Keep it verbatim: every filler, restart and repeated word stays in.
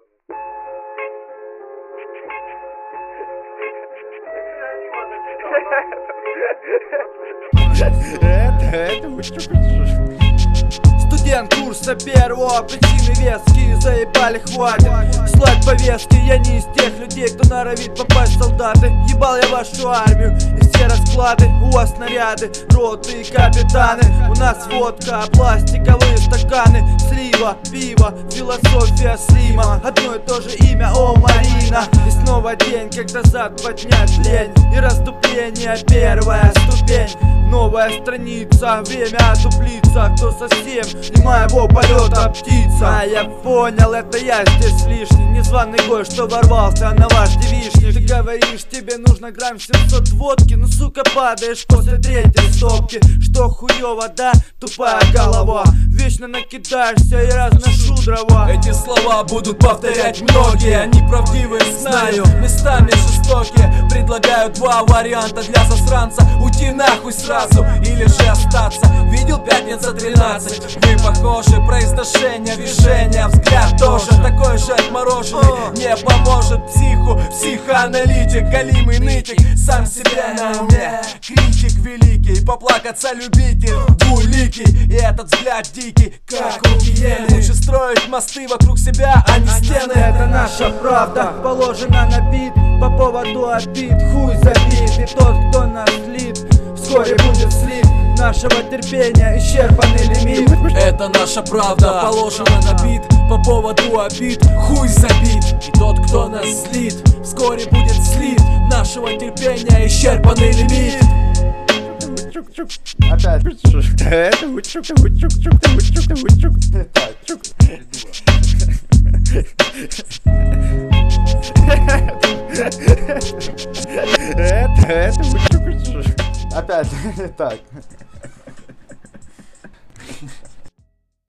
Это, это, студент курса первого, причины веские, заебали, хватит слать повестки. Я не из тех людей, кто норовит попасть в солдаты. Ебал я вашу армию и все расклады. У вас снаряды, роты и капитаны. У нас водка, пластиковые стаканы, слива, пиво, философия слима. Одно и то же имя, о, Марина. И снова день, когда зад поднять лень. И расступление, первая ступень. Новая страница, время отуплиться. Кто совсем не моего полета птица. А я понял, это я здесь лишний. Незваный гость, что ворвался на ваш девичник. Ты говоришь, тебе нужно грамм семьсот водки. Ну сука, падаешь после третьей стопки. Что хуёво, да? Тупая голова. Вечно накидаешься и разношу дрова. Эти слова будут повторять многие. Они правдивые, знаю, местами жестокие. Предлагаю два варианта для засранца: уйти нахуй сразу или же остаться. Видел пятница тринадцать? Вы похожи, произношение, движение, взгляд тоже такой же отмороженный. Не поможет психу, психоаналитик, голимый нытик, сам себе на уме, критик великий, поплакаться любитель, двуликий. И этот взгляд дикий, как у гиены. Лучше строить мосты вокруг себя, а не стены. Это наша правда, положена на бит. По поводу обид, хуй забит. И тот, кто нас слит, вскоре будет слит. Нашего терпения исчерпанный лимит. Это наша правда, положена на бит. По поводу обид, хуй забит. И тот, кто нас злит, вскоре будет слит. Нашего терпения исчерпанный лимит. Опять. Это, это, опять так.